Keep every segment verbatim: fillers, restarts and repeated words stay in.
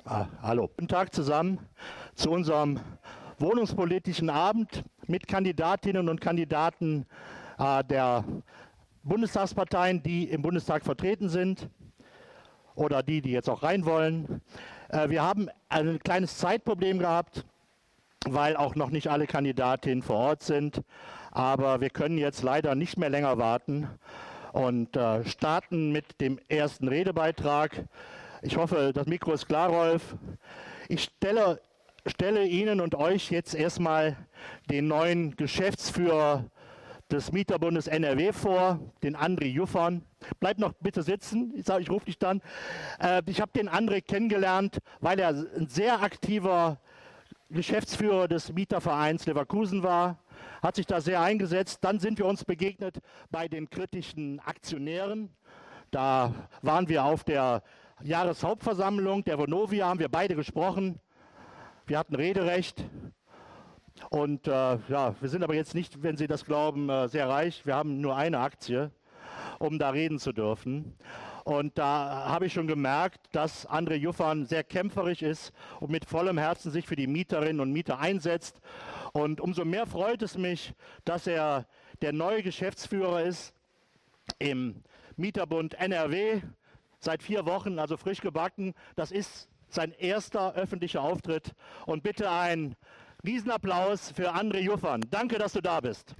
Ah, hallo. Guten Tag zusammen zu unserem wohnungspolitischen Abend mit Kandidatinnen und Kandidaten äh, der Bundestagsparteien, die im Bundestag vertreten sind oder die, die jetzt auch rein wollen. Äh, wir haben ein kleines Zeitproblem gehabt, weil auch noch nicht alle Kandidatinnen vor Ort sind. Aber wir können jetzt leider nicht mehr länger warten und äh, starten mit dem ersten Redebeitrag. Ich hoffe, das Mikro ist klar, Rolf. Ich stelle, stelle Ihnen und euch jetzt erstmal den neuen Geschäftsführer des Mieterbundes N R W vor, den André Juffern. Bleib noch bitte sitzen, ich sage, ich rufe dich dann. Äh, ich habe den André kennengelernt, weil er ein sehr aktiver Geschäftsführer des Mietervereins Leverkusen war, hat sich da sehr eingesetzt. Dann sind wir uns begegnet bei den kritischen Aktionären. Da waren wir auf der Jahreshauptversammlung der Vonovia, haben wir beide gesprochen. Wir hatten Rederecht. Und äh, ja, wir sind aber jetzt nicht, wenn Sie das glauben, äh, sehr reich. Wir haben nur eine Aktie, um da reden zu dürfen. Und da habe ich schon gemerkt, dass André Juffern sehr kämpferisch ist und mit vollem Herzen sich für die Mieterinnen und Mieter einsetzt. Und umso mehr freut es mich, dass er der neue Geschäftsführer ist im Mieterbund N R W. Seit vier Wochen, also frisch gebacken. Das ist sein erster öffentlicher Auftritt. Und bitte einen Riesenapplaus für André Juffern. Danke, dass du da bist.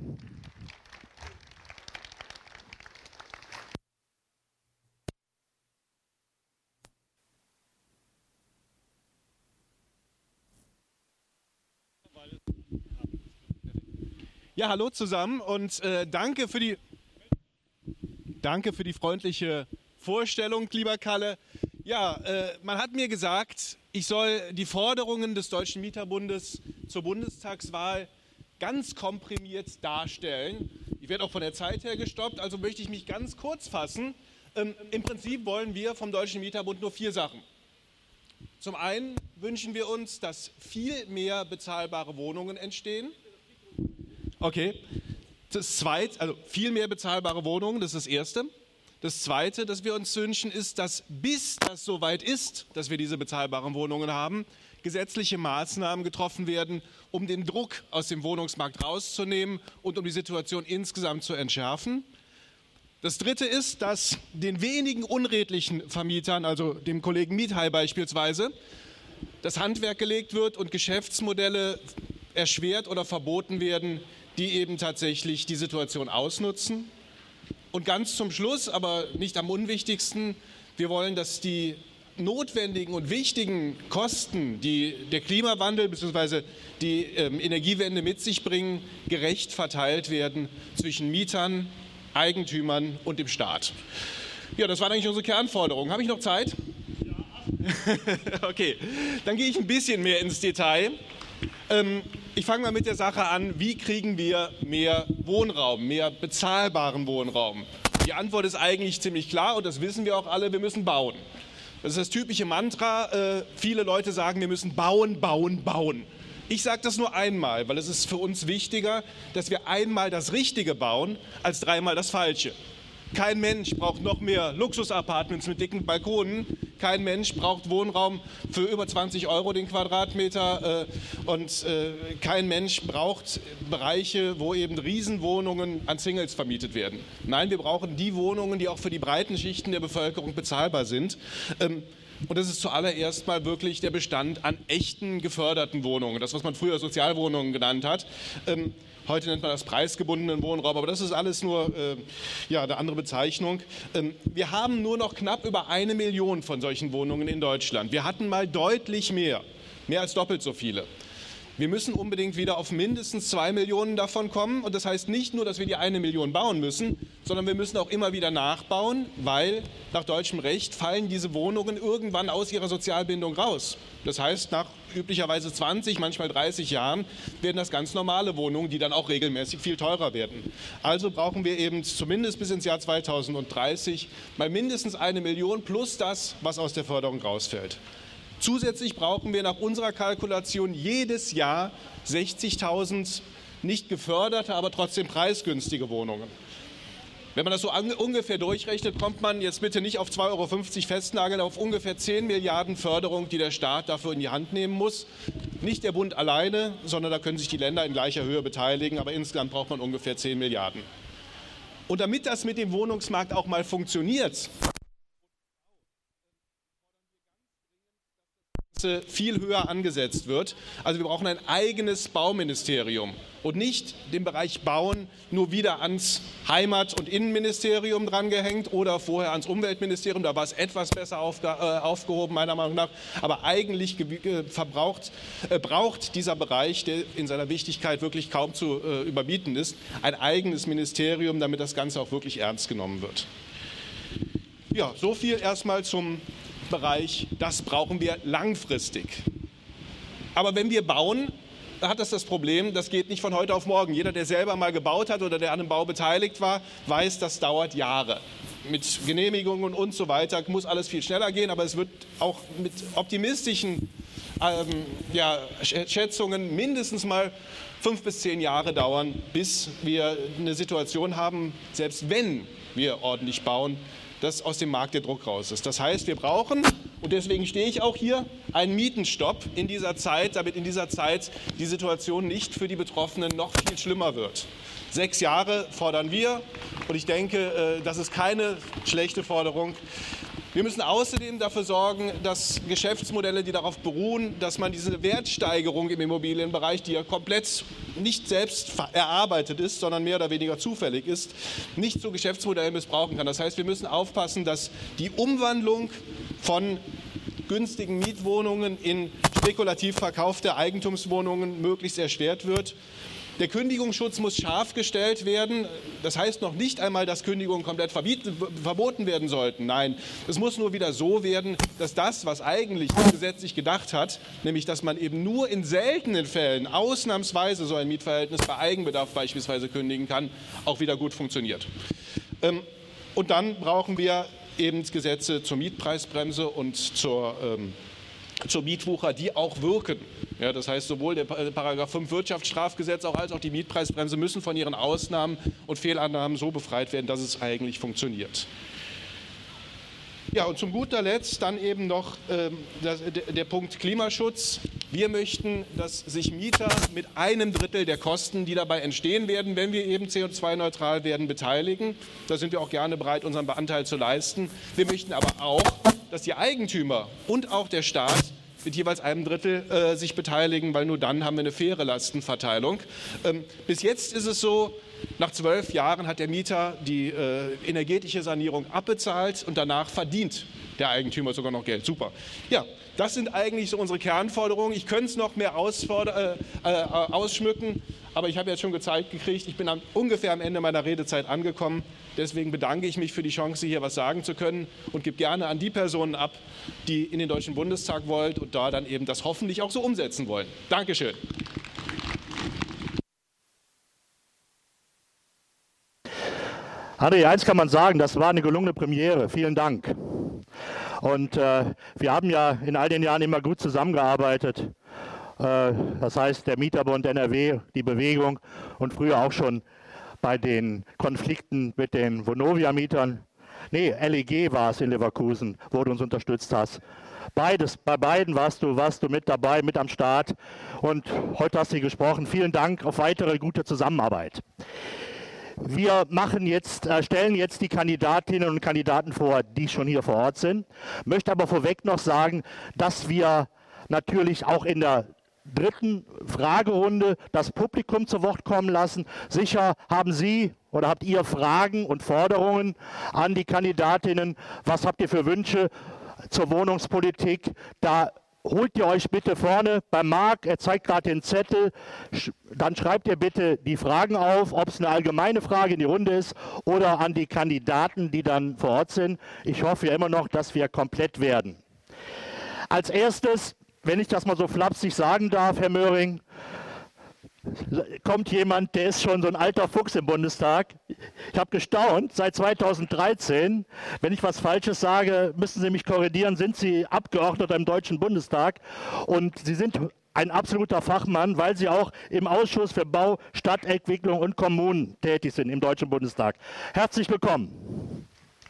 Ja, hallo zusammen und äh, danke für die, danke für die freundliche Vorstellung, lieber Kalle. Ja, äh, man hat mir gesagt, ich soll die Forderungen des Deutschen Mieterbundes zur Bundestagswahl ganz komprimiert darstellen. Ich werde auch von der Zeit her gestoppt, also möchte ich mich ganz kurz fassen. Ähm, Im Prinzip wollen wir vom Deutschen Mieterbund nur vier Sachen. Zum einen wünschen wir uns, dass viel mehr bezahlbare Wohnungen entstehen. Okay. Das zweite, also viel mehr bezahlbare Wohnungen, das ist das Erste. Das Zweite, das wir uns wünschen, ist, dass bis das soweit ist, dass wir diese bezahlbaren Wohnungen haben, gesetzliche Maßnahmen getroffen werden, um den Druck aus dem Wohnungsmarkt rauszunehmen und um die Situation insgesamt zu entschärfen. Das Dritte ist, dass den wenigen unredlichen Vermietern, also dem Kollegen Miethai beispielsweise, das Handwerk gelegt wird und Geschäftsmodelle erschwert oder verboten werden, die eben tatsächlich die Situation ausnutzen. Und ganz zum Schluss, aber nicht am unwichtigsten, wir wollen, dass die notwendigen und wichtigen Kosten, die der Klimawandel bzw. die ähm, Energiewende mit sich bringen, gerecht verteilt werden zwischen Mietern, Eigentümern und dem Staat. Ja, das waren eigentlich unsere Kernforderungen. Habe ich noch Zeit? Ja. Okay, dann gehe ich ein bisschen mehr ins Detail. Ähm, ich fange mal mit der Sache an, wie kriegen wir mehr Wohnraum, mehr bezahlbaren Wohnraum? Die Antwort ist eigentlich ziemlich klar und das wissen wir auch alle, wir müssen bauen. Das ist das typische Mantra, äh, viele Leute sagen, wir müssen bauen, bauen, bauen. Ich sage das nur einmal, weil es ist für uns wichtiger, dass wir einmal das Richtige bauen, als dreimal das Falsche. Kein Mensch braucht noch mehr Luxusapartments mit dicken Balkonen. Kein Mensch braucht Wohnraum für über zwanzig Euro den Quadratmeter. Äh, und äh, kein Mensch braucht Bereiche, wo eben Riesenwohnungen an Singles vermietet werden. Nein, wir brauchen die Wohnungen, die auch für die breiten Schichten der Bevölkerung bezahlbar sind. Ähm, Und das ist zuallererst mal wirklich der Bestand an echten geförderten Wohnungen. Das, was man früher Sozialwohnungen genannt hat. Ähm, heute nennt man das preisgebundenen Wohnraum, aber das ist alles nur äh, ja, eine andere Bezeichnung. Ähm, wir haben nur noch knapp über eine Million von solchen Wohnungen in Deutschland. Wir hatten mal deutlich mehr, mehr als doppelt so viele. Wir müssen unbedingt wieder auf mindestens zwei Millionen davon kommen. Und das heißt nicht nur, dass wir die eine Million bauen müssen, sondern wir müssen auch immer wieder nachbauen, weil nach deutschem Recht fallen diese Wohnungen irgendwann aus ihrer Sozialbindung raus. Das heißt, nach üblicherweise zwanzig, manchmal dreißig Jahren werden das ganz normale Wohnungen, die dann auch regelmäßig viel teurer werden. Also brauchen wir eben zumindest bis ins Jahr zweitausenddreißig mal mindestens eine Million plus das, was aus der Förderung rausfällt. Zusätzlich brauchen wir nach unserer Kalkulation jedes Jahr sechzigtausend nicht geförderte, aber trotzdem preisgünstige Wohnungen. Wenn man das so ungefähr durchrechnet, kommt man jetzt bitte nicht auf zwei Euro fünfzig festnageln, auf ungefähr zehn Milliarden Förderung, die der Staat dafür in die Hand nehmen muss. Nicht der Bund alleine, sondern da können sich die Länder in gleicher Höhe beteiligen, aber insgesamt braucht man ungefähr zehn Milliarden. Und damit das mit dem Wohnungsmarkt auch mal funktioniert, viel höher angesetzt wird. Also wir brauchen ein eigenes Bauministerium und nicht den Bereich Bauen nur wieder ans Heimat- und Innenministerium drangehängt oder vorher ans Umweltministerium. Da war es etwas besser aufge äh, aufgehoben, meiner Meinung nach. Aber eigentlich äh, verbraucht, äh, braucht dieser Bereich, der in seiner Wichtigkeit wirklich kaum zu äh, überbieten ist, ein eigenes Ministerium, damit das Ganze auch wirklich ernst genommen wird. Ja, so viel erstmal zum Bereich, das brauchen wir langfristig. Aber wenn wir bauen, hat das das Problem, das geht nicht von heute auf morgen. Jeder, der selber mal gebaut hat oder der an einem Bau beteiligt war, weiß, das dauert Jahre. Mit Genehmigungen und so weiter muss alles viel schneller gehen, aber es wird auch mit optimistischen ähm, ja, Schätzungen mindestens mal fünf bis zehn Jahre dauern, bis wir eine Situation haben, selbst wenn wir ordentlich bauen, dass aus dem Markt der Druck raus ist. Das heißt, wir brauchen, und deswegen stehe ich auch hier, einen Mietenstopp in dieser Zeit, damit in dieser Zeit die Situation nicht für die Betroffenen noch viel schlimmer wird. Sechs Jahre fordern wir und ich denke, das ist keine schlechte Forderung. Wir müssen außerdem dafür sorgen, dass Geschäftsmodelle, die darauf beruhen, dass man diese Wertsteigerung im Immobilienbereich, die ja komplett nicht selbst erarbeitet ist, sondern mehr oder weniger zufällig ist, nicht zu Geschäftsmodellen missbrauchen kann. Das heißt, wir müssen aufpassen, dass die Umwandlung von günstigen Mietwohnungen in spekulativ verkaufte Eigentumswohnungen möglichst erschwert wird. Der Kündigungsschutz muss scharf gestellt werden. Das heißt noch nicht einmal, dass Kündigungen komplett verbieten, verboten werden sollten. Nein, es muss nur wieder so werden, dass das, was eigentlich das Gesetz sich gedacht hat, nämlich dass man eben nur in seltenen Fällen ausnahmsweise so ein Mietverhältnis bei Eigenbedarf beispielsweise kündigen kann, auch wieder gut funktioniert. Und dann brauchen wir eben Gesetze zur Mietpreisbremse und zur ähm, zur Mietwucher, die auch wirken. Ja, das heißt, sowohl der Paragraph fünf Wirtschaftsstrafgesetz als auch die Mietpreisbremse müssen von ihren Ausnahmen und Fehlannahmen so befreit werden, dass es eigentlich funktioniert. Ja, und zum guter Letzt dann eben noch ähm, das, der, der Punkt Klimaschutz. Wir möchten, dass sich Mieter mit einem Drittel der Kosten, die dabei entstehen werden, wenn wir eben C O zwei neutral werden, beteiligen. Da sind wir auch gerne bereit, unseren Anteil zu leisten. Wir möchten aber auch, dass die Eigentümer und auch der Staat mit jeweils einem Drittel äh, sich beteiligen, weil nur dann haben wir eine faire Lastenverteilung. Ähm, bis jetzt ist es so, nach zwölf Jahren hat der Mieter die äh, energetische Sanierung abbezahlt und danach verdient der Eigentümer sogar noch Geld. Super. Ja, das sind eigentlich so unsere Kernforderungen. Ich könnte es noch mehr äh, äh, ausschmücken, aber ich habe jetzt schon gezeigt gekriegt, ich bin am, ungefähr am Ende meiner Redezeit angekommen. Deswegen bedanke ich mich für die Chance, hier was sagen zu können und gebe gerne an die Personen ab, die in den Deutschen Bundestag wollen und da dann eben das hoffentlich auch so umsetzen wollen. Dankeschön. André, eins kann man sagen, das war eine gelungene Premiere. Vielen Dank. Und äh, wir haben ja in all den Jahren immer gut zusammengearbeitet. Äh, das heißt, der Mieterbund N R W, die Bewegung und früher auch schon bei den Konflikten mit den Vonovia-Mietern. Nee, L E G war es in Leverkusen, wo du uns unterstützt hast. Beides, bei beiden warst du, warst du mit dabei, mit am Start. Und heute hast du gesprochen. Vielen Dank auf weitere gute Zusammenarbeit. Wir machen jetzt, äh, stellen jetzt die Kandidatinnen und Kandidaten vor, die schon hier vor Ort sind. Möchte aber vorweg noch sagen, dass wir natürlich auch in der dritten Fragerunde das Publikum zu Wort kommen lassen. Sicher haben Sie oder habt ihr Fragen und Forderungen an die Kandidatinnen. Was habt ihr für Wünsche zur Wohnungspolitik? Da holt ihr euch bitte vorne bei Marc, er zeigt gerade den Zettel, dann schreibt ihr bitte die Fragen auf, ob es eine allgemeine Frage in die Runde ist oder an die Kandidaten, die dann vor Ort sind. Ich hoffe ja immer noch, dass wir komplett werden. Als erstes, wenn ich das mal so flapsig sagen darf, Herr Möhring, kommt jemand, der ist schon so ein alter Fuchs im Bundestag. Ich habe gestaunt, seit zweitausenddreizehn, wenn ich was Falsches sage, müssen Sie mich korrigieren, sind Sie Abgeordneter im Deutschen Bundestag und Sie sind ein absoluter Fachmann, weil Sie auch im Ausschuss für Bau, Stadtentwicklung und Kommunen tätig sind im Deutschen Bundestag. Herzlich willkommen.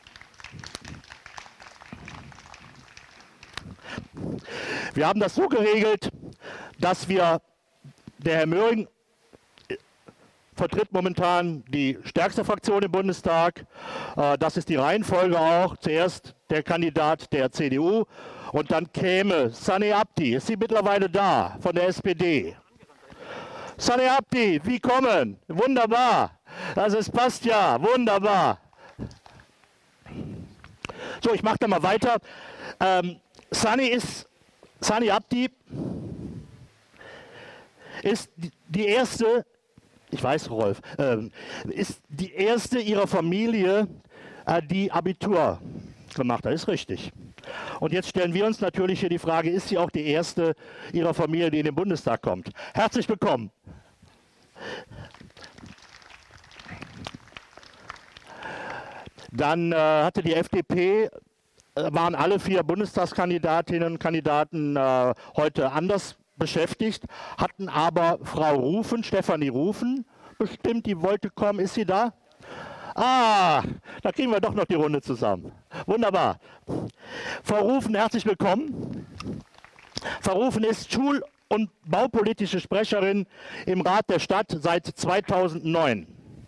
Wir haben das so geregelt, dass wir, der Herr Möhring vertritt momentan die stärkste Fraktion im Bundestag. Das ist die Reihenfolge auch. Zuerst der Kandidat der C D U und dann käme Saneh Abdi. Ist sie mittlerweile da von der S P D? Saneh Abdi, wie kommen? Wunderbar. Also es passt ja. Wunderbar. So, ich mache da mal weiter. Ähm, Saneh ist, Saneh Abdi ist die erste, ich weiß, Rolf, äh, ist die erste ihrer Familie, äh, die Abitur gemacht hat. Ist richtig. Und jetzt stellen wir uns natürlich hier die Frage, ist sie auch die erste ihrer Familie, die in den Bundestag kommt? Herzlich willkommen. Dann äh, hatte die F D P, äh, waren alle vier Bundestagskandidatinnen und Kandidaten äh, heute anders beschäftigt, hatten aber Frau Rufen, Stefanie Rufen, bestimmt, die wollte kommen. Ist sie da? Ah, da kriegen wir doch noch die Runde zusammen. Wunderbar. Frau Rufen, herzlich willkommen. Frau Rufen ist Schul- und baupolitische Sprecherin im Rat der Stadt seit zweitausendneun.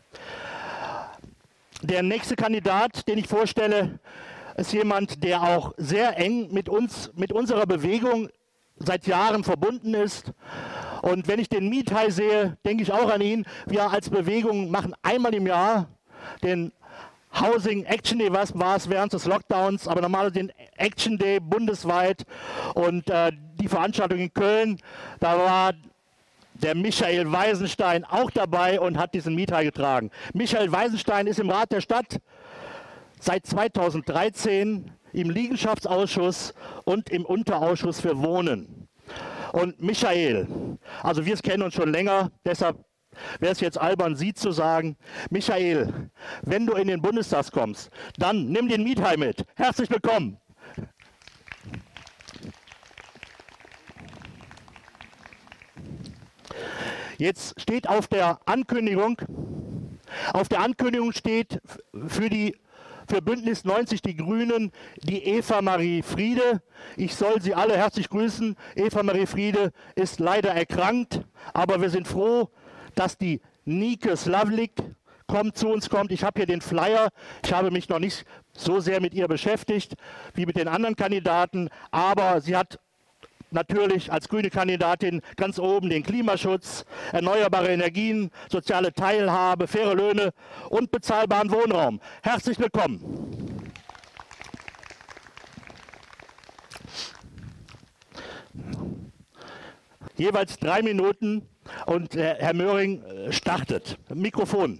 Der nächste Kandidat, den ich vorstelle, ist jemand, der auch sehr eng mit uns, mit unserer Bewegung seit Jahren verbunden ist. Und wenn ich den Miethai sehe, denke ich auch an ihn. Wir als Bewegung machen einmal im Jahr den Housing Action Day, was war es während des Lockdowns, aber normalerweise den Action Day bundesweit. Und äh, die Veranstaltung in Köln, da war der Michael Weisenstein auch dabei und hat diesen Miethai getragen. Michael Weisenstein ist im Rat der Stadt seit zweitausenddreizehn im Liegenschaftsausschuss und im Unterausschuss für Wohnen. Und Michael, also wir kennen uns schon länger, deshalb wäre es jetzt albern, Sie zu sagen. Michael, wenn du in den Bundestag kommst, dann nimm den Miethai mit. Herzlich willkommen. Jetzt steht auf der Ankündigung, auf der Ankündigung steht für die für Bündnis neunzig Die Grünen die Eva Marie Friede. Ich soll Sie alle herzlich grüßen. Eva Marie Friede ist leider erkrankt, aber wir sind froh, dass die Nike Slavlik kommt, zu uns kommt. Ich habe hier den Flyer. Ich habe mich noch nicht so sehr mit ihr beschäftigt wie mit den anderen Kandidaten, aber sie hat natürlich als grüne Kandidatin ganz oben den Klimaschutz, erneuerbare Energien, soziale Teilhabe, faire Löhne und bezahlbaren Wohnraum. Herzlich willkommen. Jeweils drei Minuten und Herr Möhring startet. Mikrofon.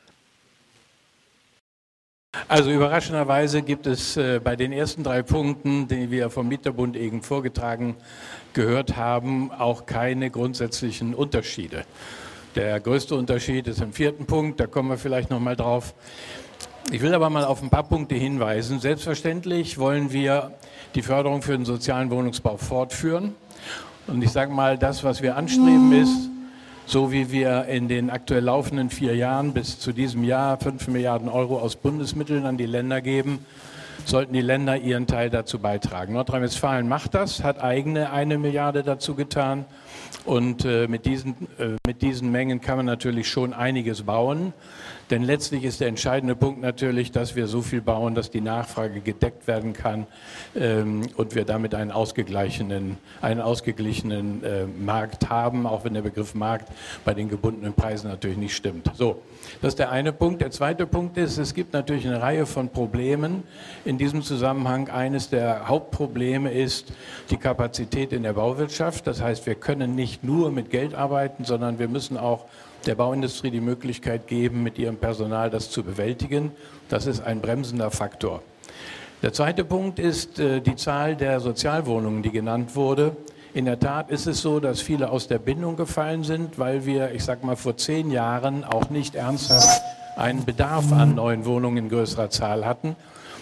Also überraschenderweise gibt es äh, bei den ersten drei Punkten, die wir vom Mieterbund eben vorgetragen gehört haben, auch keine grundsätzlichen Unterschiede. Der größte Unterschied ist im vierten Punkt, da kommen wir vielleicht noch mal drauf. Ich will aber mal auf ein paar Punkte hinweisen. Selbstverständlich wollen wir die Förderung für den sozialen Wohnungsbau fortführen. Und ich sage mal, das, was wir anstreben, ist, so wie wir in den aktuell laufenden vier Jahren bis zu diesem Jahr fünf Milliarden Euro aus Bundesmitteln an die Länder geben, sollten die Länder ihren Teil dazu beitragen. Nordrhein-Westfalen macht das, hat eigene eine Milliarde dazu getan. Und äh, mit diesen, äh, mit diesen Mengen kann man natürlich schon einiges bauen. Denn letztlich ist der entscheidende Punkt natürlich, dass wir so viel bauen, dass die Nachfrage gedeckt werden kann ähm, und wir damit einen ausgeglichenen, einen ausgeglichenen äh, Markt haben, auch wenn der Begriff Markt bei den gebundenen Preisen natürlich nicht stimmt. So, das ist der eine Punkt. Der zweite Punkt ist, es gibt natürlich eine Reihe von Problemen in diesem Zusammenhang. Eines der Hauptprobleme ist die Kapazität in der Bauwirtschaft. Das heißt, wir können nicht nur mit Geld arbeiten, sondern wir müssen auch der Bauindustrie die Möglichkeit geben, mit ihrem Personal das zu bewältigen. Das ist ein bremsender Faktor. Der zweite Punkt ist äh, die Zahl der Sozialwohnungen, die genannt wurde. In der Tat ist es so, dass viele aus der Bindung gefallen sind, weil wir, ich sag mal, vor zehn Jahren auch nicht ernsthaft einen Bedarf an neuen Wohnungen in größerer Zahl hatten.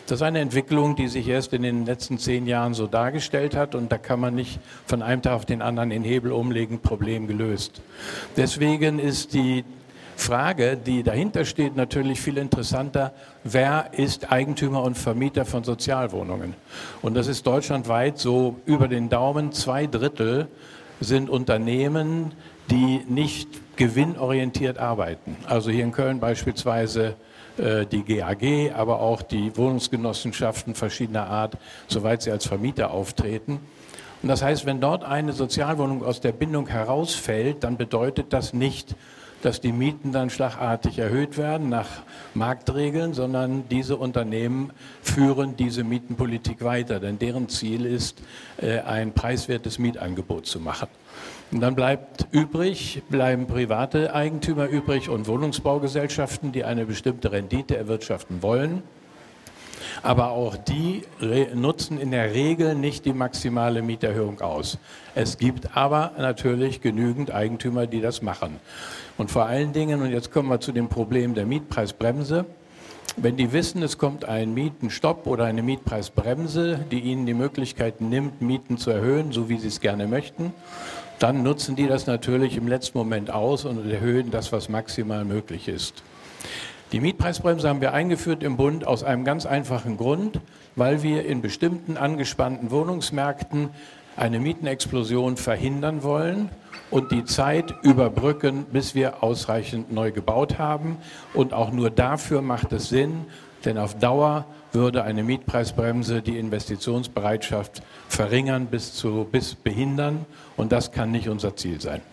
Das ist eine Entwicklung, die sich erst in den letzten zehn Jahren so dargestellt hat und da kann man nicht von einem Tag auf den anderen den Hebel umlegen, Problem gelöst. Deswegen ist die Frage, die dahinter steht, natürlich viel interessanter, wer ist Eigentümer und Vermieter von Sozialwohnungen? Und das ist deutschlandweit so über den Daumen, zwei Drittel sind Unternehmen, die nicht gewinnorientiert arbeiten. Also hier in Köln beispielsweise äh, die G A G, aber auch die Wohnungsgenossenschaften verschiedener Art, soweit sie als Vermieter auftreten. Und das heißt, wenn dort eine Sozialwohnung aus der Bindung herausfällt, dann bedeutet das nicht, dass die Mieten dann schlagartig erhöht werden nach Marktregeln, sondern diese Unternehmen führen diese Mietenpolitik weiter, denn deren Ziel ist, ein preiswertes Mietangebot zu machen. Und dann bleibt übrig, bleiben private Eigentümer übrig und Wohnungsbaugesellschaften, die eine bestimmte Rendite erwirtschaften wollen. Aber auch die nutzen in der Regel nicht die maximale Mieterhöhung aus. Es gibt aber natürlich genügend Eigentümer, die das machen. Und vor allen Dingen, und jetzt kommen wir zu dem Problem der Mietpreisbremse, wenn die wissen, es kommt ein Mietenstopp oder eine Mietpreisbremse, die ihnen die Möglichkeit nimmt, Mieten zu erhöhen, so wie sie es gerne möchten, dann nutzen die das natürlich im letzten Moment aus und erhöhen das, was maximal möglich ist. Die Mietpreisbremse haben wir eingeführt im Bund aus einem ganz einfachen Grund, weil wir in bestimmten angespannten Wohnungsmärkten eine Mietenexplosion verhindern wollen und die Zeit überbrücken, bis wir ausreichend neu gebaut haben. Und auch nur dafür macht es Sinn, denn auf Dauer würde eine Mietpreisbremse die Investitionsbereitschaft verringern bis zu bis behindern. Und das kann nicht unser Ziel sein.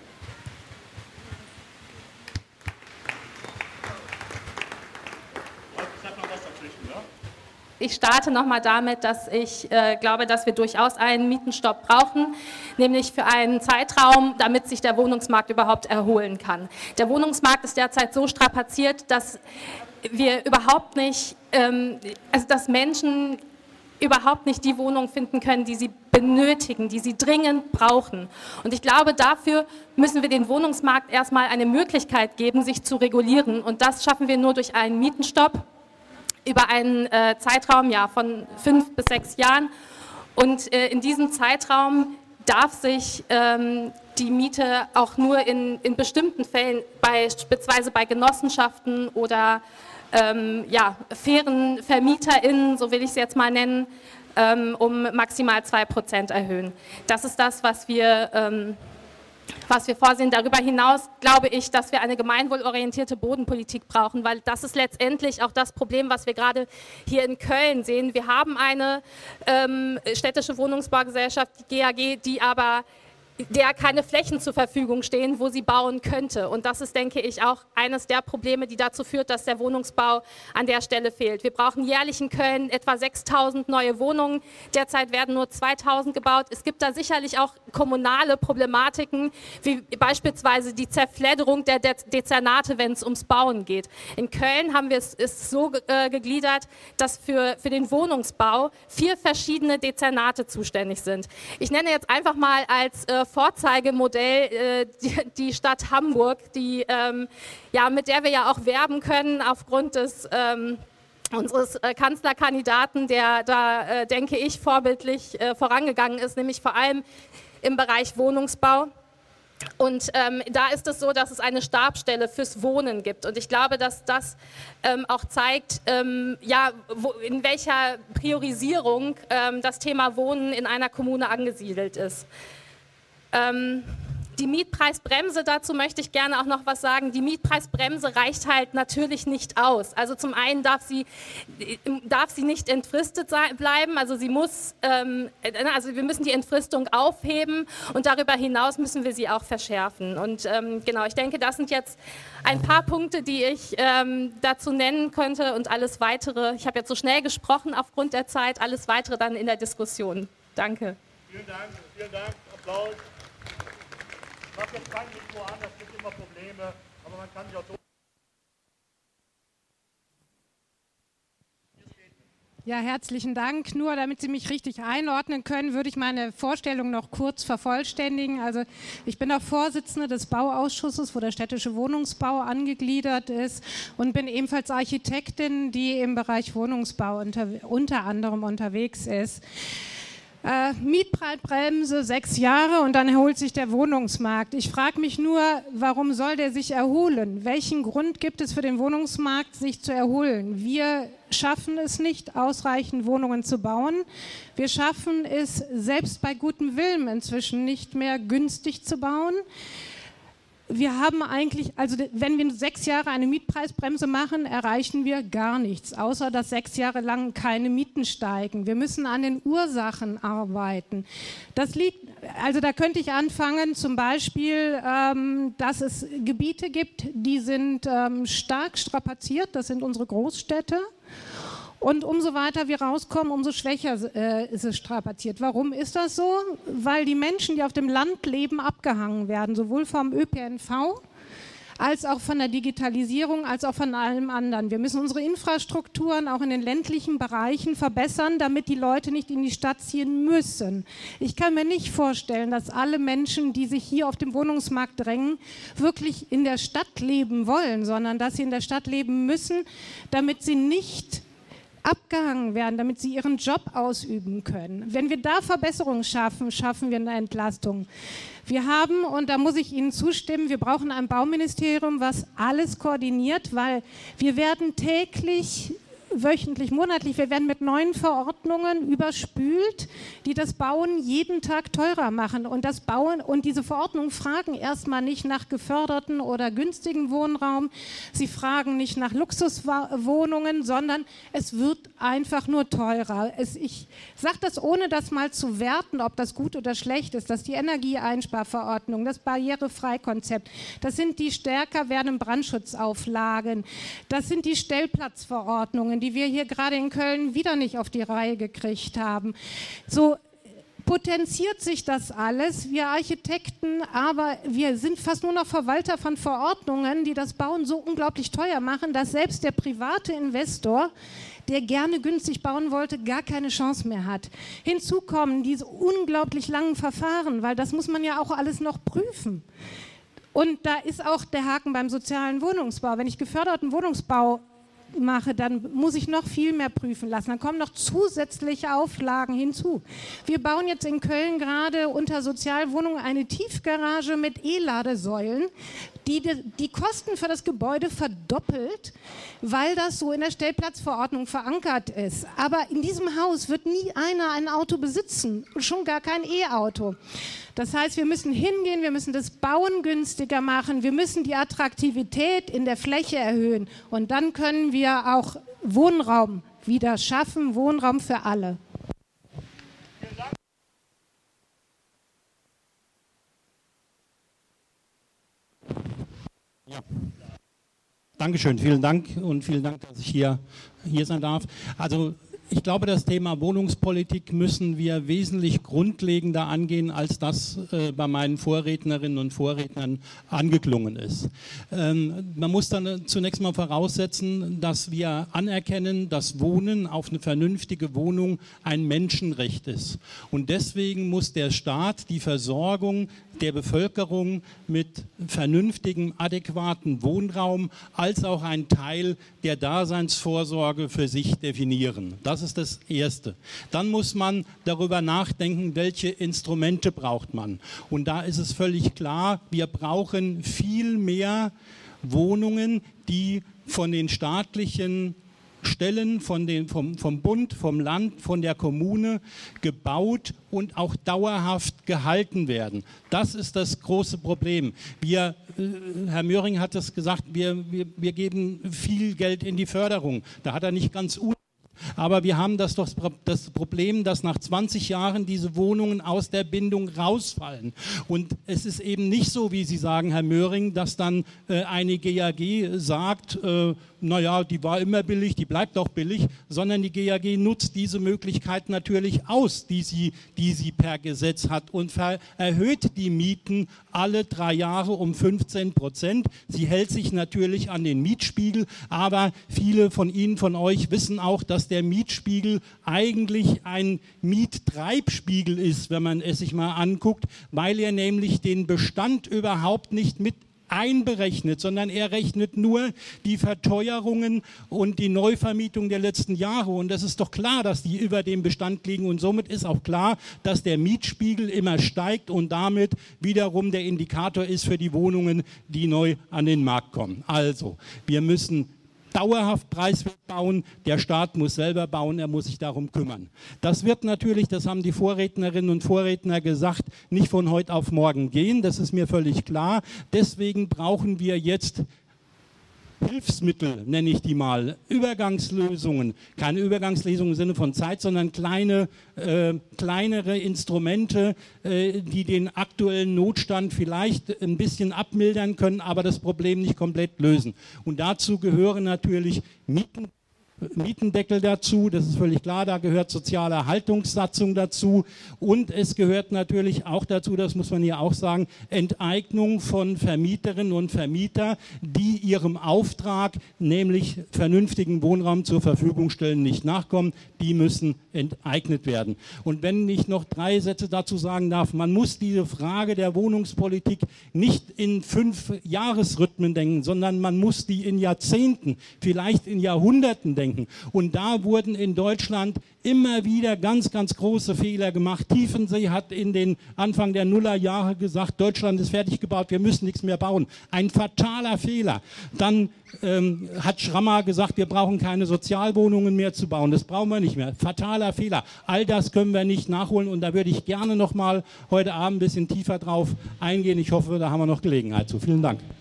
Ich starte nochmal damit, dass ich äh, glaube, dass wir durchaus einen Mietenstopp brauchen, nämlich für einen Zeitraum, damit sich der Wohnungsmarkt überhaupt erholen kann. Der Wohnungsmarkt ist derzeit so strapaziert, dass wir überhaupt nicht, ähm, also dass Menschen überhaupt nicht die Wohnung finden können, die sie benötigen, die sie dringend brauchen. Und ich glaube, dafür müssen wir dem Wohnungsmarkt erstmal eine Möglichkeit geben, sich zu regulieren. Und das schaffen wir nur durch einen Mietenstopp über einen äh, Zeitraum ja, von fünf bis sechs Jahren. Und äh, in diesem Zeitraum darf sich ähm, die Miete auch nur in, in bestimmten Fällen, beispielsweise bei Genossenschaften oder ähm, ja, fairen VermieterInnen, so will ich es jetzt mal nennen, ähm, um maximal zwei Prozent erhöhen. Das ist das, was wir... Ähm, was wir vorsehen. Darüber hinaus glaube ich, dass wir eine gemeinwohlorientierte Bodenpolitik brauchen, weil das ist letztendlich auch das Problem, was wir gerade hier in Köln sehen. Wir haben eine ähm, städtische Wohnungsbaugesellschaft, die G A G, die aber der keine Flächen zur Verfügung stehen, wo sie bauen könnte. Und das ist, denke ich, auch eines der Probleme, die dazu führt, dass der Wohnungsbau an der Stelle fehlt. Wir brauchen jährlich in Köln etwa sechstausend neue Wohnungen. Derzeit werden nur zweitausend gebaut. Es gibt da sicherlich auch kommunale Problematiken, wie beispielsweise die Zerfledderung der De Dezernate, wenn es ums Bauen geht. In Köln haben wir es ist so äh, gegliedert, dass für, für den Wohnungsbau vier verschiedene Dezernate zuständig sind. Ich nenne jetzt einfach mal als äh, Vorzeigemodell äh, die, die Stadt Hamburg, die, ähm, ja, mit der wir ja auch werben können aufgrund des ähm, unseres äh, Kanzlerkandidaten, der da, äh, denke ich, vorbildlich äh, vorangegangen ist, nämlich vor allem im Bereich Wohnungsbau. Und ähm, da ist es so, dass es eine Stabsstelle fürs Wohnen gibt. Und ich glaube, dass das ähm, auch zeigt, ähm, ja, wo, in welcher Priorisierung ähm, das Thema Wohnen in einer Kommune angesiedelt ist. Ähm, die Mietpreisbremse, dazu möchte ich gerne auch noch was sagen. Die Mietpreisbremse reicht halt natürlich nicht aus. Also zum einen darf sie, darf sie nicht entfristet sein, bleiben, also sie muss, ähm, also wir müssen die Entfristung aufheben und darüber hinaus müssen wir sie auch verschärfen. Und ähm, genau, ich denke, das sind jetzt ein paar Punkte, die ich ähm, dazu nennen könnte und alles Weitere, ich habe jetzt so schnell gesprochen aufgrund der Zeit, alles Weitere dann in der Diskussion. Danke. Vielen Dank, vielen Dank, Applaus. Ich mache jetzt kein Mikro an, das gibt immer Probleme, aber man kann sich auch so... Ja, herzlichen Dank. Nur damit Sie mich richtig einordnen können, würde ich meine Vorstellung noch kurz vervollständigen. Also ich bin auch Vorsitzende des Bauausschusses, wo der städtische Wohnungsbau angegliedert ist, und bin ebenfalls Architektin, die im Bereich Wohnungsbau unter, unter anderem unterwegs ist. Äh, Mietpreisbremse sechs Jahre und dann erholt sich der Wohnungsmarkt. Ich frage mich nur, warum soll der sich erholen? Welchen Grund gibt es für den Wohnungsmarkt, sich zu erholen? Wir schaffen es nicht, ausreichend Wohnungen zu bauen. Wir schaffen es selbst bei gutem Willen inzwischen nicht mehr günstig zu bauen. Wir haben eigentlich, also wenn wir sechs Jahre eine Mietpreisbremse machen, erreichen wir gar nichts, außer dass sechs Jahre lang keine Mieten steigen. Wir müssen an den Ursachen arbeiten. Das liegt, also da könnte ich anfangen, zum Beispiel, ähm, dass es Gebiete gibt, die sind ähm, stark strapaziert, das sind unsere Großstädte. Und umso weiter wir rauskommen, umso schwächer äh, ist es strapaziert. Warum ist das so? Weil die Menschen, die auf dem Land leben, abgehangen werden, sowohl vom Ö P N V als auch von der Digitalisierung, als auch von allem anderen. Wir müssen unsere Infrastrukturen auch in den ländlichen Bereichen verbessern, damit die Leute nicht in die Stadt ziehen müssen. Ich kann mir nicht vorstellen, dass alle Menschen, die sich hier auf dem Wohnungsmarkt drängen, wirklich in der Stadt leben wollen, sondern dass sie in der Stadt leben müssen, damit sie nicht abgehangen werden, damit sie ihren Job ausüben können. Wenn wir da Verbesserungen schaffen, schaffen wir eine Entlastung. Wir haben, und da muss ich Ihnen zustimmen, wir brauchen ein Bauministerium, was alles koordiniert, weil wir werden täglich, wöchentlich, monatlich, wir werden mit neuen Verordnungen überspült, die das Bauen jeden Tag teurer machen. Und das Bauen und diese Verordnungen fragen erstmal nicht nach geförderten oder günstigen Wohnraum, sie fragen nicht nach Luxuswohnungen, sondern es wird einfach nur teurer. Es, ich sage das, ohne das mal zu werten, ob das gut oder schlecht ist, dass die Energieeinsparverordnung, das Barrierefreikonzept, das sind die stärker werdenden Brandschutzauflagen, das sind die Stellplatzverordnungen, die wir hier gerade in Köln wieder nicht auf die Reihe gekriegt haben. So potenziert sich das alles, wir Architekten, aber wir sind fast nur noch Verwalter von Verordnungen, die das Bauen so unglaublich teuer machen, dass selbst der private Investor, der gerne günstig bauen wollte, gar keine Chance mehr hat. Hinzu kommen diese unglaublich langen Verfahren, weil das muss man ja auch alles noch prüfen. Und da ist auch der Haken beim sozialen Wohnungsbau. Wenn ich geförderten Wohnungsbau mache, dann muss ich noch viel mehr prüfen lassen. Dann kommen noch zusätzliche Auflagen hinzu. Wir bauen jetzt in Köln gerade unter Sozialwohnungen eine Tiefgarage mit E-Ladesäulen, die die Kosten für das Gebäude verdoppelt, weil das so in der Stellplatzverordnung verankert ist. Aber in diesem Haus wird nie einer ein Auto besitzen, schon gar kein E-Auto. Das heißt, wir müssen hingehen, wir müssen das Bauen günstiger machen, wir müssen die Attraktivität in der Fläche erhöhen und dann können wir auch Wohnraum wieder schaffen, Wohnraum für alle. Ja. Dankeschön, vielen Dank und vielen Dank, dass ich hier, hier sein darf. Also ich glaube, das Thema Wohnungspolitik müssen wir wesentlich grundlegender angehen, als das äh, bei meinen Vorrednerinnen und Vorrednern angeklungen ist. Ähm, man muss dann zunächst mal voraussetzen, dass wir anerkennen, dass Wohnen auf eine vernünftige Wohnung ein Menschenrecht ist. Und deswegen muss der Staat die Versorgung der Bevölkerung mit vernünftigem, adäquaten Wohnraum als auch ein Teil der Daseinsvorsorge für sich definieren. Das ist das Erste. Dann muss man darüber nachdenken, welche Instrumente braucht man. Und da ist es völlig klar, wir brauchen viel mehr Wohnungen, die von den staatlichen Stellen von den, vom, vom Bund, vom Land, von der Kommune gebaut und auch dauerhaft gehalten werden. Das ist das große Problem. Wir, äh, Herr Möhring hat es gesagt, wir, wir, wir geben viel Geld in die Förderung. Da hat er nicht ganz unrecht. Aber wir haben das doch das Problem, dass nach zwanzig Jahren diese Wohnungen aus der Bindung rausfallen. Und es ist eben nicht so, wie Sie sagen, Herr Möhring, dass dann äh, eine G A G sagt, äh, naja, die war immer billig, die bleibt auch billig, sondern die G A G nutzt diese Möglichkeit natürlich aus, die sie, die sie per Gesetz hat und erhöht die Mieten alle drei Jahre um fünfzehn Prozent. Sie hält sich natürlich an den Mietspiegel, aber viele von Ihnen, von euch wissen auch, dass der Mietspiegel eigentlich ein Miettreibspiegel ist, wenn man es sich mal anguckt, weil er nämlich den Bestand überhaupt nicht mit einberechnet, sondern er rechnet nur die Verteuerungen und die Neuvermietung der letzten Jahre. Und es ist doch klar, dass die über dem Bestand liegen. Und somit ist auch klar, dass der Mietspiegel immer steigt und damit wiederum der Indikator ist für die Wohnungen, die neu an den Markt kommen. Also, wir müssen dauerhaft preiswert bauen, der Staat muss selber bauen, er muss sich darum kümmern. Das wird natürlich, das haben die Vorrednerinnen und Vorredner gesagt, nicht von heute auf morgen gehen, das ist mir völlig klar. Deswegen brauchen wir jetzt Hilfsmittel, nenne ich die mal, Übergangslösungen, keine Übergangslösungen im Sinne von Zeit, sondern kleine, äh, kleinere Instrumente, äh, die den aktuellen Notstand vielleicht ein bisschen abmildern können, aber das Problem nicht komplett lösen. Und dazu gehören natürlich Mieten. Mietendeckel dazu, das ist völlig klar, da gehört soziale Erhaltungssatzung dazu und es gehört natürlich auch dazu, das muss man hier auch sagen, Enteignung von Vermieterinnen und Vermietern, die ihrem Auftrag, nämlich vernünftigen Wohnraum zur Verfügung stellen, nicht nachkommen, die müssen enteignet werden. Und wenn ich noch drei Sätze dazu sagen darf, man muss diese Frage der Wohnungspolitik nicht in fünf Jahresrhythmen denken, sondern man muss die in Jahrzehnten, vielleicht in Jahrhunderten denken. Und da wurden in Deutschland immer wieder ganz, ganz große Fehler gemacht. Tiefensee hat in den Anfang der Nullerjahre gesagt, Deutschland ist fertig gebaut, wir müssen nichts mehr bauen. Ein fataler Fehler. Dann ähm, hat Schrammer gesagt, wir brauchen keine Sozialwohnungen mehr zu bauen. Das brauchen wir nicht mehr. Fataler Fehler. All das können wir nicht nachholen und da würde ich gerne noch mal heute Abend ein bisschen tiefer drauf eingehen. Ich hoffe, da haben wir noch Gelegenheit zu. Vielen Dank.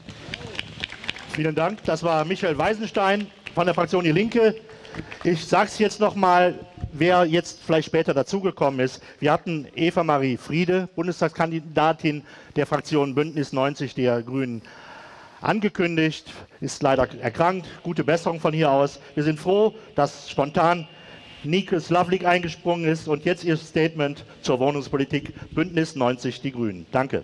Vielen Dank. Das war Michael Weisenstein von der Fraktion Die Linke. Ich sage es jetzt noch mal, wer jetzt vielleicht später dazugekommen ist. Wir hatten Eva Marie Friede, Bundestagskandidatin der Fraktion Bündnis neunzig der Grünen, angekündigt, ist leider erkrankt. Gute Besserung von hier aus. Wir sind froh, dass spontan Nike Slavlik eingesprungen ist und jetzt ihr Statement zur Wohnungspolitik Bündnis neunzig die Grünen. Danke.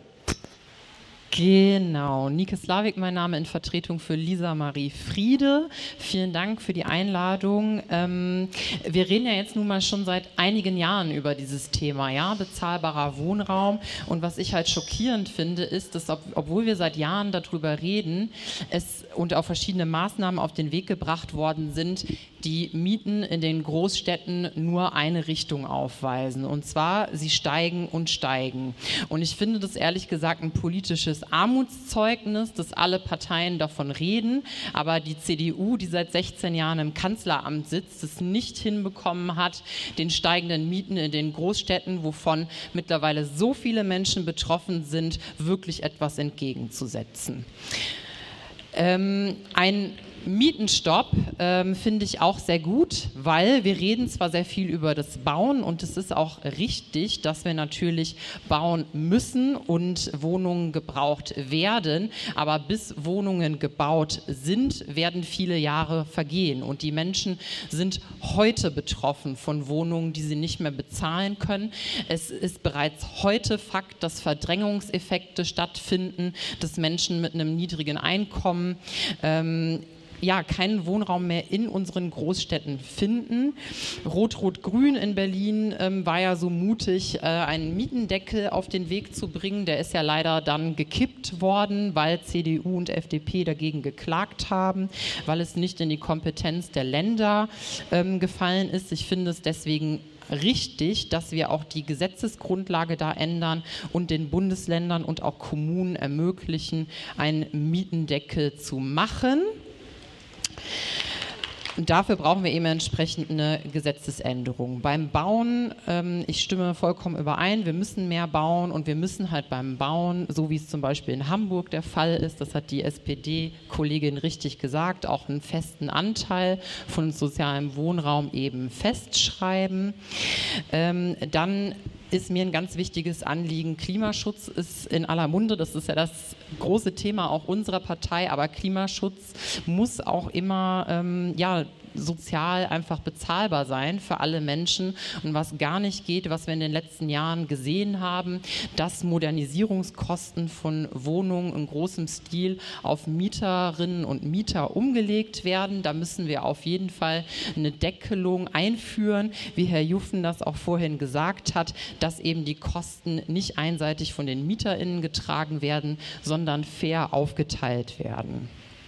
Genau, Nike Slavik, mein Name in Vertretung für Lisa Marie Friede. Vielen Dank für die Einladung. Ähm, wir reden ja jetzt nun mal schon seit einigen Jahren über dieses Thema, ja, bezahlbarer Wohnraum. Und was ich halt schockierend finde, ist, dass ob, obwohl wir seit Jahren darüber reden, es und auch verschiedene Maßnahmen auf den Weg gebracht worden sind, die Mieten in den Großstädten nur eine Richtung aufweisen. Und zwar, sie steigen und steigen. Und ich finde das ehrlich gesagt ein politisches Armutszeugnis, dass alle Parteien davon reden, aber die C D U, die seit sechzehn Jahren im Kanzleramt sitzt, es nicht hinbekommen hat, den steigenden Mieten in den Großstädten, wovon mittlerweile so viele Menschen betroffen sind, wirklich etwas entgegenzusetzen. Ähm, ein Mietenstopp ähm, finde ich auch sehr gut, weil wir reden zwar sehr viel über das Bauen und es ist auch richtig, dass wir natürlich bauen müssen und Wohnungen gebraucht werden, aber bis Wohnungen gebaut sind, werden viele Jahre vergehen und die Menschen sind heute betroffen von Wohnungen, die sie nicht mehr bezahlen können. Es ist bereits heute Fakt, dass Verdrängungseffekte stattfinden, dass Menschen mit einem niedrigen Einkommen ähm, ja, keinen Wohnraum mehr in unseren Großstädten finden. Rot-Rot-Grün in Berlin ähm, war ja so mutig, äh, einen Mietendeckel auf den Weg zu bringen. Der ist ja leider dann gekippt worden, weil C D U und F D P dagegen geklagt haben, weil es nicht in die Kompetenz der Länder ähm, gefallen ist. Ich finde es deswegen richtig, dass wir auch die Gesetzesgrundlage da ändern und den Bundesländern und auch Kommunen ermöglichen, einen Mietendeckel zu machen. Und dafür brauchen wir eben entsprechend eine Gesetzesänderung. Beim Bauen, ähm, ich stimme vollkommen überein, wir müssen mehr bauen und wir müssen halt beim Bauen, so wie es zum Beispiel in Hamburg der Fall ist, das hat die S P D-Kollegin richtig gesagt, auch einen festen Anteil von sozialem Wohnraum eben festschreiben. Ähm, dann ist mir ein ganz wichtiges Anliegen. Klimaschutz ist in aller Munde, das ist ja das große Thema auch unserer Partei, aber Klimaschutz muss auch immer, ähm, ja, sozial einfach bezahlbar sein für alle Menschen. Und was gar nicht geht, was wir in den letzten Jahren gesehen haben, dass Modernisierungskosten von Wohnungen in großem Stil auf Mieterinnen und Mieter umgelegt werden. Da müssen wir auf jeden Fall eine Deckelung einführen, wie Herr Juffen das auch vorhin gesagt hat, dass eben die Kosten nicht einseitig von den MieterInnen getragen werden, sondern fair aufgeteilt werden.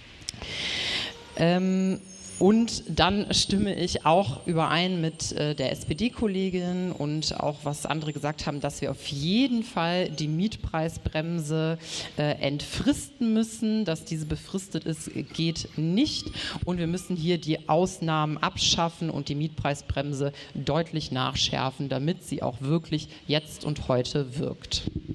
Ähm, Und dann stimme ich auch überein mit äh, der S P D-Kollegin und auch was andere gesagt haben, dass wir auf jeden Fall die Mietpreisbremse äh, entfristen müssen. Dass diese befristet ist, geht nicht. Und wir müssen hier die Ausnahmen abschaffen und die Mietpreisbremse deutlich nachschärfen, damit sie auch wirklich jetzt und heute wirkt.